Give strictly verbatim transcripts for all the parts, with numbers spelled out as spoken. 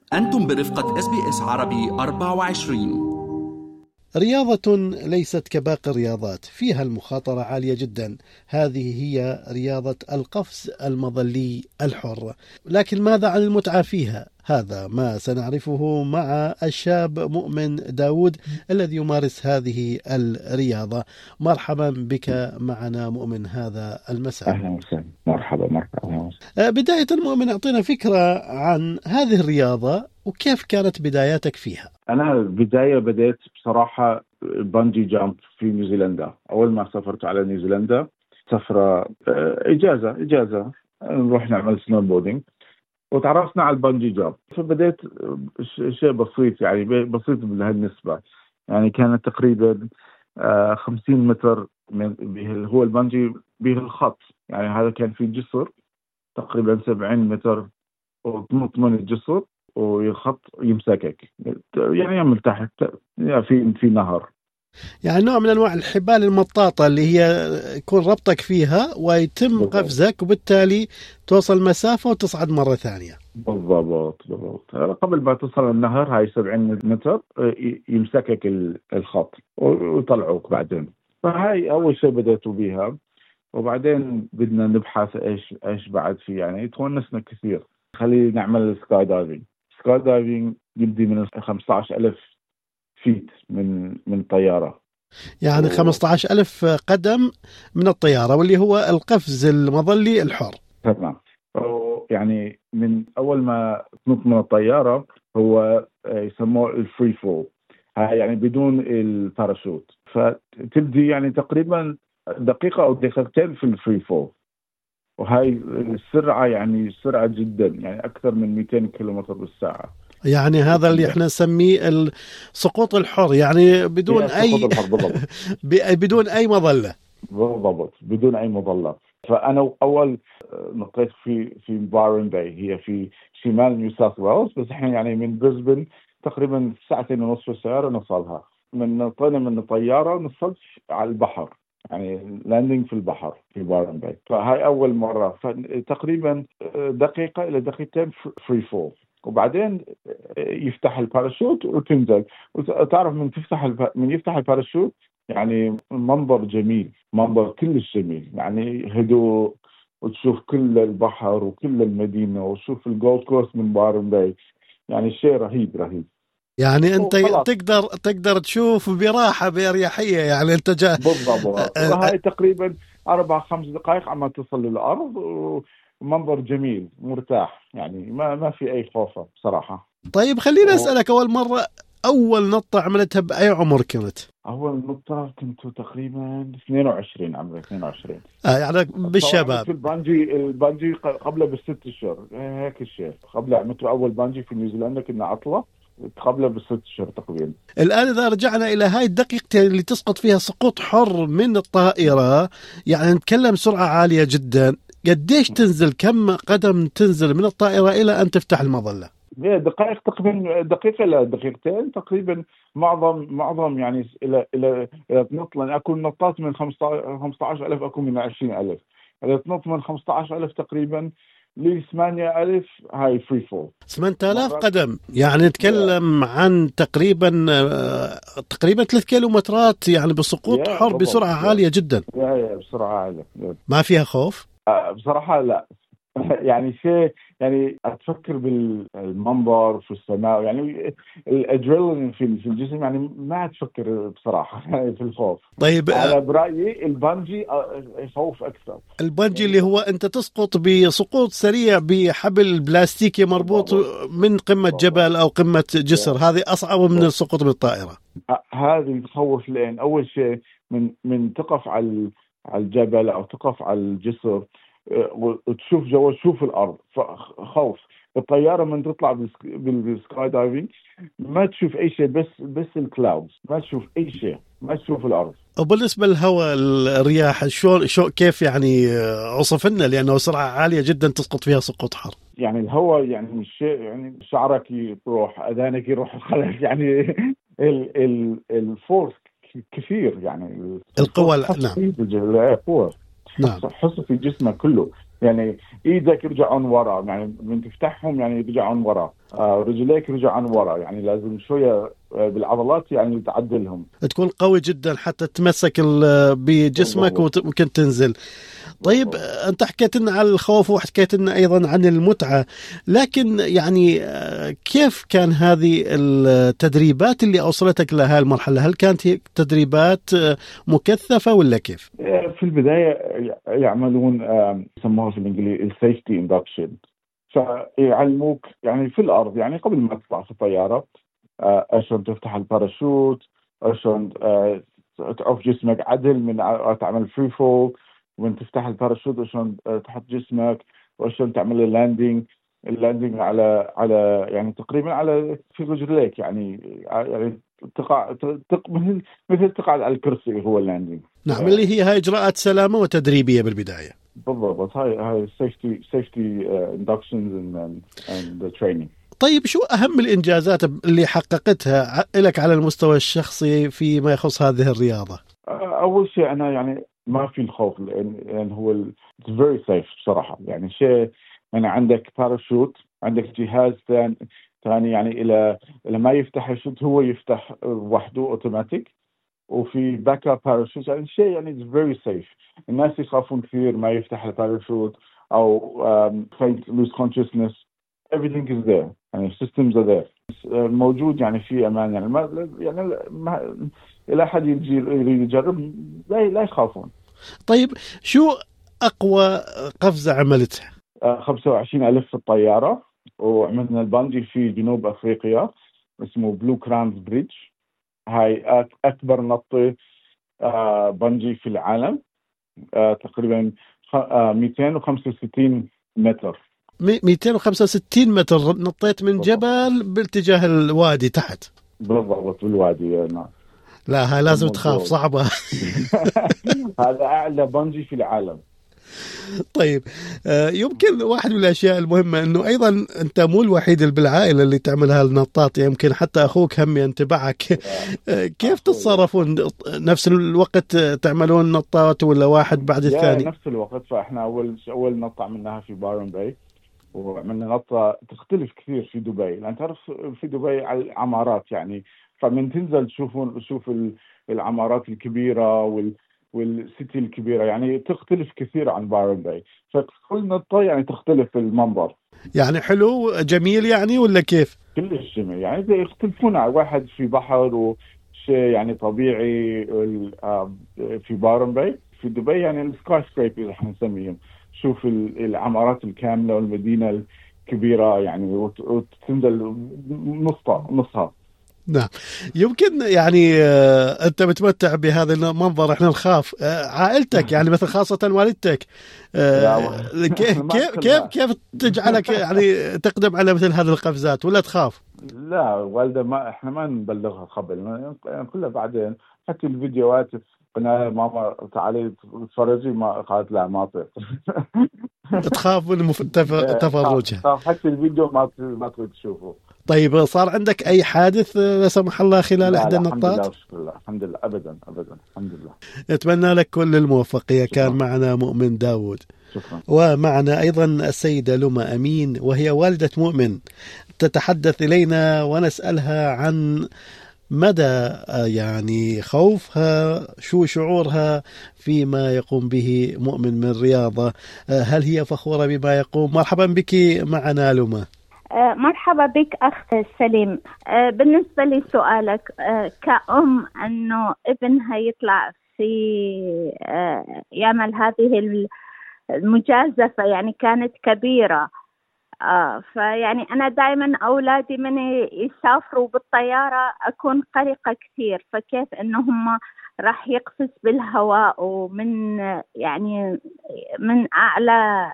أنتم برفقة إس بي إس عربي أربعة وعشرين. رياضة ليست كباقي الرياضات، فيها المخاطرة عالية جدا. هذه هي رياضة القفز المظلي الحر. لكن ماذا عن المتعة فيها؟ هذا ما سنعرفه مع الشاب مؤمن داود الذي يمارس هذه الرياضة. مرحبا بك معنا مؤمن هذا المساء. أهلا وسهلا. مرحبا مرحبا. بداية مؤمن، أعطينا فكرة عن هذه الرياضة وكيف كانت بداياتك فيها. أنا بداية بدأت بصراحة بانجي جامب في نيوزيلندا. أول ما سافرت على نيوزيلندا سفرة إجازة إجازة نروح نعمل سنوبوردينج وتعرفنا على البانجي جامب. فبدأت شيء بسيط، يعني بسيط بهالنسبة، يعني كانت تقريبا خمسين متر من هو البانجي به الخط، يعني هذا كان في جسر تقريبا سبعين متر وتنط من الجسر ويخط يمسكك، يعني يعمل تحت في في نهر، يعني نوع من انواع الحبال المطاطه اللي هي يكون ربطك فيها ويتم بالضبط. قفزك وبالتالي توصل مسافه وتصعد مره ثانيه. بالضبط بالضبط. قبل ما تصل النهر هاي سبعين متر يمسكك الخط ويطلعوك بعدين. فهاي اول شيء بدأت بيها، وبعدين بدنا نبحث ايش ايش بعد في، يعني تونسنا كثير. خلينا نعمل سكاي دايفنج. سكاي دايفنج يبدي من خمسة عشر ألف فيت من من طيارة، يعني و... خمسة عشر ألف قدم من الطيارة، واللي هو القفز المظلي الحر. تمام. يعني من أول ما تنط من الطيارة هو يسموه الفري فول، هاي يعني بدون الباراشوت. فتبدي يعني تقريبا دقيقة أو دقيقتين في الفري فول، وهاي السرعة يعني سرعة جدا، يعني أكثر من مئتين كيلومتر بالساعة. يعني هذا اللي احنا نسميه السقوط الحر، يعني بدون أي بدون أي مظلة. بالضبط، بدون أي مظلة. فأنا أول نطيت في في بايرن باي، هي في شمال نيو ساوث ويلز، بس احنا يعني من بريسبن تقريبا ساعتين ونصف في السيارة نوصلها. من نطينا من الطيارة نصلت على البحر، يعني لاندنج في البحر في بايرن باي. فهاي أول مرة، فتقريبا دقيقة إلى دقيقتين فري فول، وبعدين يفتح الباراشوت وتنزل. وتعرف من تفتح الب... من يفتح الباراشوت يعني منظر جميل، منظر كلش جميل، يعني هدوء، وتشوف كل البحر وكل المدينة وتشوف الجولد كوست من بايرن باي، يعني شيء رهيب رهيب. يعني انت تقدر تقدر تشوف براحة بأريحية، يعني انت جا بالضبط. هاي تقريبا أربع خمس دقائق عما تصل للأرض، ومنظر جميل مرتاح، يعني ما ما في أي خوف بصراحة. طيب خليني أسألك، أول مرة أول نطة عملتها بأي عمر كنت؟ أول نطة كنت تقريبا اثنين وعشرين، عمري اثنين وعشرين. آه يعني بالشباب. في البانجي البانجي قبل بست اشهر هيك الشيء. قبل عملت أول بانجي في نيوزيلندا، كنا عطلة قبل بست اشهر تقريبا. الآن إذا رجعنا إلى هاي الدقيقتين اللي تسقط فيها سقوط حر من الطائرة، يعني نتكلم سرعة عالية جدا، قديش تنزل؟ كم قدم تنزل من الطائرة إلى أن تفتح المظلة؟ دقائق تقريبا، دقيقة إلى دقيقتين تقريبا. معظم معظم يعني إلى إلى إلى تنط، لأن أكون نطات من خمسة عشر ألف، أكون من عشرين ألف. إذا تنط من خمسة عشر ألف تقريبا ل ثمانية ألف، هاي فري فول. ثمانية آلاف قدم، يعني نتكلم عن تقريبا تقريبا ثلاث كيلومترات، يعني بسقوط حر بسرعة عالية جدا. يا يا بسرعة عالية. ما فيها خوف؟ بصراحة لا. يعني شيء، يعني أتفكر بالمنظر في السماء، يعني الأدرينالين في الجسم، يعني ما أتفكر بصراحة في الخوف. طيب على برأيي البانجي يخوف أكثر. البانجي اللي هو أنت تسقط بسقوط سريع بحبل بلاستيكي مربوط من قمة جبل أو قمة جسر، هذه أصعب من السقوط بالطائرة. هذه تخوف، لأن أول شيء من من تقف على على الجبل أو تقف على الجسر وتشوف جوا، تشوف الأرض، خوف. الطيارة من تطلع بالسكاي دايفنج ما تشوف أي شيء، بس بس الكلاودز، ما تشوف أي شيء، ما تشوف الأرض. وبالنسبة للهواء الرياح شو شو كيف يعني عصفنا، لأنه سرعة عالية جدا تسقط فيها سقوط حر. يعني الهواء يعني الشيء، يعني شعرك يروح، أذانك يروح خلف، يعني ال ال الفورس كثير، يعني القوة. نعم القوة، نعم، حس في جسمك كله. يعني ايدك يرجعون ورا، يعني من تفتحهم يعني يرجعون ورا، آه رجليك يرجعون ورا، يعني لازم شويه بالعضلات يعني تعدلهم. تكون قوي جدا حتى تمسك بجسمك وممكن تنزل. طيب أنت حكيت لنا عن الخوف وحكيت لنا أيضا عن المتعة، لكن يعني كيف كان هذه التدريبات اللي أوصلتك لهذه المرحلة؟ هل كانت تدريبات مكثفة ولا كيف؟ في البداية يعملون يسموها في الإنجليزي السيفتي اندكشن، فيعلموك يعني في الأرض، يعني قبل ما تطلع في الطيارة عشان تفتح الباراشوت، عشان تعرف جسمك عدل من تعمل فري فول، ومن تفتح الباراشوت عشان تحط جسمك، وعشان تعمل اللاندنج اللاندنج على على يعني تقريبا على في رجليك، يعني يعني تقع تق مثل مثل تقعد على الكرسي، هو اللاندنج. نعم، اللي هي هاي إجراءات سلامة وتدريبية بالبداية. بالضبط، هاي هاي safety safety uh, inductions and and the training. طيب شو أهم الإنجازات اللي حققتها لك على المستوى الشخصي فيما يخص هذه الرياضة؟ أول شيء أنا يعني ما في الخوف، لأن لأن هو it's very safe بصراحة. يعني شيء أنا عندك باراشوت، عندك جهاز ثاني ثاني يعني إلى إلى ما يفتح الشوت هو يفتح وحده أوتوماتيك، وفي باك اب باراشوت، يعني شيء يعني it's very safe. الناس يخافون كثير ما يفتح الباراشوت أو um, faint lose consciousness. everything is there، يعني systems are there، موجود يعني في أمان. يعني ما يعني ما إلى أحد يجي يريد يجرب لا لا يخافون. طيب شو أقوى قفزة عملتها؟ خمسة وعشرين ألف في الطيارة، وعملنا البانجي في جنوب أفريقيا اسمه بلو كرانز بريدج. هاي أكبر نطة بانجي في العالم، تقريبا مئتين وخمسة وستين متر. مئتين وخمسة وستين متر نطيت من جبل باتجاه الوادي تحت. بالضبط بالوادي. نعم. لا هاي لازم تخاف، صعبة. هذا أعلى بانجي في العالم. طيب يمكن واحد من الأشياء المهمة أنه أيضا أنت مو الوحيد بالعائلة اللي تعمل هالنطات، يمكن حتى أخوك هم ينتبعك. كيف تتصرفون؟ نفس الوقت تعملون نطات ولا واحد بعد الثاني؟ نفس الوقت. فإحنا أول أول نطة عملناها في بايرن باي، وعملنا نطة تختلف كثير في دبي، لأن تعرف في دبي على العمارات، يعني فمن تنزل تشوفون تشوف العمارات الكبيرة وال والسيتي الكبيرة، يعني تختلف كثير عن بايرن باي، فكل نطة يعني تختلف المنظر. يعني حلو جميل يعني ولا كيف؟ كلش جميل، يعني يختلفون، واحد في بحر وشيء يعني طبيعي في بايرن باي. في دبي يعني السكاي سكريبرز احنا نسميهم، شوف العمارات الكاملة والمدينة الكبيرة يعني، وتنزل نصها نصها. نعم، يمكن يعني آه أنت متمتع بهذا المنظر، إحنا نخاف. آه عائلتك يعني مثل خاصة والدتك، آه كيف كيف كيف تجعلك يعني تقدم على مثل هذه القفزات ولا تخاف؟ لا والدة ما إحنا ما نبلغها قبل، كلها بعدين. حتى الفيديوهات قلنا ماما تعالي تفرجي، ما قالت لا ما أطيق. تخاف من تفرجها. حتى الفيديو ما ما تريد تشوفه. طيب صار عندك أي حادث لا سمح الله خلال إحدى النطات؟ الحمد لله الحمد لله أبدا أبدا الحمد لله. نتمنى لك كل الموفقية. كان معنا مؤمن داود. شكرا. ومعنا أيضا السيدة لمى أمين، وهي والدة مؤمن، تتحدث إلينا ونسألها عن مدى يعني خوفها، شو شعورها فيما يقوم به مؤمن من رياضة، هل هي فخورة بما يقوم؟ مرحبا بك معنا لمى. مرحبا بك أخ سليم. بالنسبة لسؤالك كأم أنه ابنها يطلع في يعمل هذه المجازفة يعني كانت كبيرة، فيعني أنا دائما أولادي من يسافروا بالطيارة أكون قلقة كثير، فكيف أنهم راح يقفز بالهواء ومن يعني من أعلى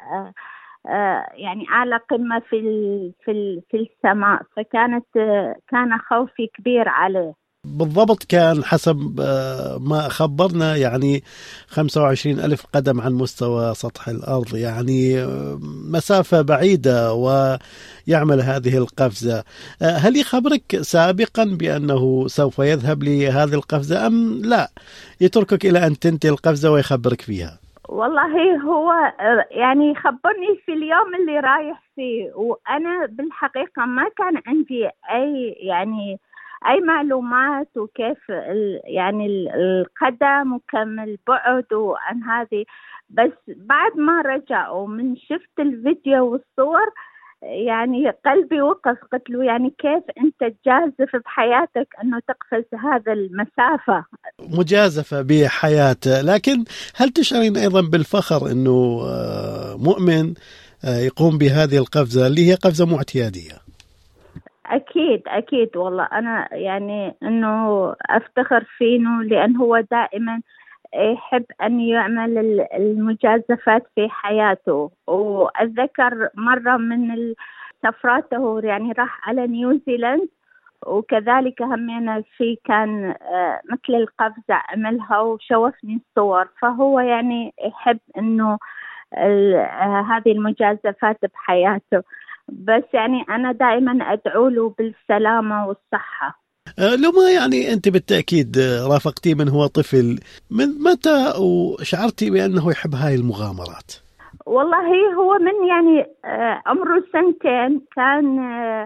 يعني أعلى قمة في في في السماء، فكانت كان خوفي كبير عليه. بالضبط، كان حسب ما خبرنا يعني خمسة وعشرين ألف قدم عن مستوى سطح الأرض، يعني مسافة بعيدة، ويعمل هذه القفزة. هل يخبرك سابقا بأنه سوف يذهب لهذه القفزة أم لا يتركك إلى أن تنتهي القفزة ويخبرك فيها؟ والله هو يعني خبرني في اليوم اللي رايح فيه، وأنا بالحقيقة ما كان عندي أي يعني أي معلومات وكيف يعني القدم وكم البعد وعن هذه. بس بعد ما رجعوا من شفت الفيديو والصور يعني قلبي وقف، قلت له يعني كيف أنت تجازف بحياتك أنه تقفز هذا المسافة، مجازفة بحياته. لكن هل تشعرين أيضا بالفخر أنه مؤمن يقوم بهذه القفزة اللي هي قفزة مو اعتيادية؟ أكيد أكيد والله أنا يعني أنه أفتخر فيه، لأن هو دائما يحب أن يعمل المجازفات في حياته. وأتذكر مرة من سفراته يعني راح على نيوزيلاند، وكذلك همينا في كان مثل القفزة عملها وشوفني الصور. فهو يعني يحب أنه هذه المجازفات بحياته. بس يعني أنا دائما أدعو له بالسلامة والصحة. لو ما يعني أنت بالتأكيد رافقتي من هو طفل، من متى وشعرتي بأنه يحب هاي المغامرات؟ والله هو من يعني عمره سنتين كان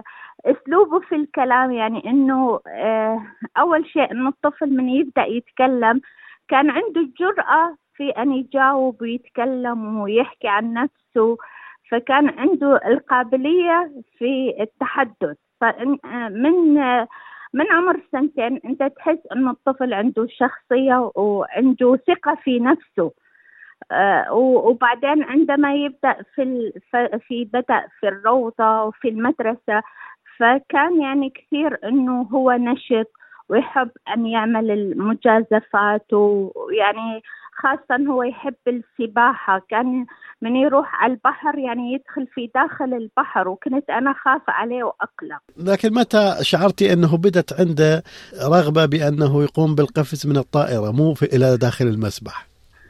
أسلوبه في الكلام يعني أنه أول شيء أنه الطفل من يبدأ يتكلم كان عنده الجرأة في أن يجاوب ويتكلم ويحكي عن نفسه، فكان عنده القابلية في التحدث. فمن من عمر سنتين أنت تحس أن الطفل عنده شخصية وعنده ثقة في نفسه. آه وبعدين عندما يبدأ في في بدأ في الروضة وفي المدرسة، فكان يعني كثير أنه هو نشط ويحب أن يعمل المجازفات، ويعني خاصة هو يحب السباحة. كان من يروح على البحر يعني يدخل في داخل البحر، وكنت أنا خاف عليه وأقلق. لكن متى شعرتي أنه بدت عنده رغبة بأنه يقوم بالقفز من الطائرة مو في إلى داخل المسبح؟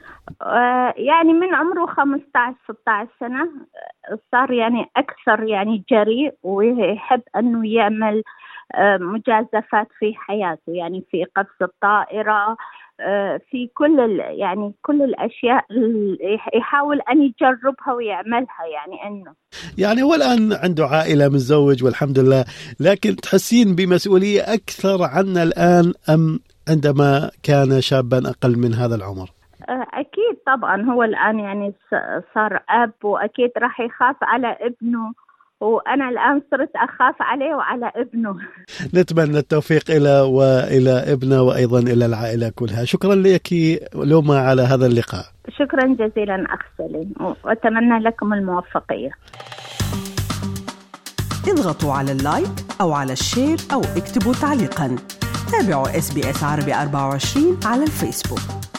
آه يعني من عمره خمسة عشر ستة عشر سنة صار يعني أكثر يعني جريء، ويحب أنه يعمل آه مجازفات في حياته، يعني في قفز الطائرة، في كل يعني كل الأشياء يحاول أن يجربها ويعملها. يعني أنه يعني هو الآن عنده عائلة متزوج والحمد لله، لكن تحسين بمسؤولية أكثر عنا الآن أم عندما كان شابا أقل من هذا العمر؟ أكيد طبعا هو الآن يعني صار أب، وأكيد راح يخاف على ابنه، وأنا الآن صرت أخاف عليه وعلى ابنه. نتمنى التوفيق إلى وإلى ابنه وأيضا إلى العائلة كلها. شكرا لك لوما على هذا اللقاء. شكرا جزيلا أخ سليم، وأتمنى لكم الموفقية. اضغطوا على اللايك أو على الشير أو اكتبوا تعليقا. تابعوا إس بي إس عربي أربعة وعشرين على الفيسبوك.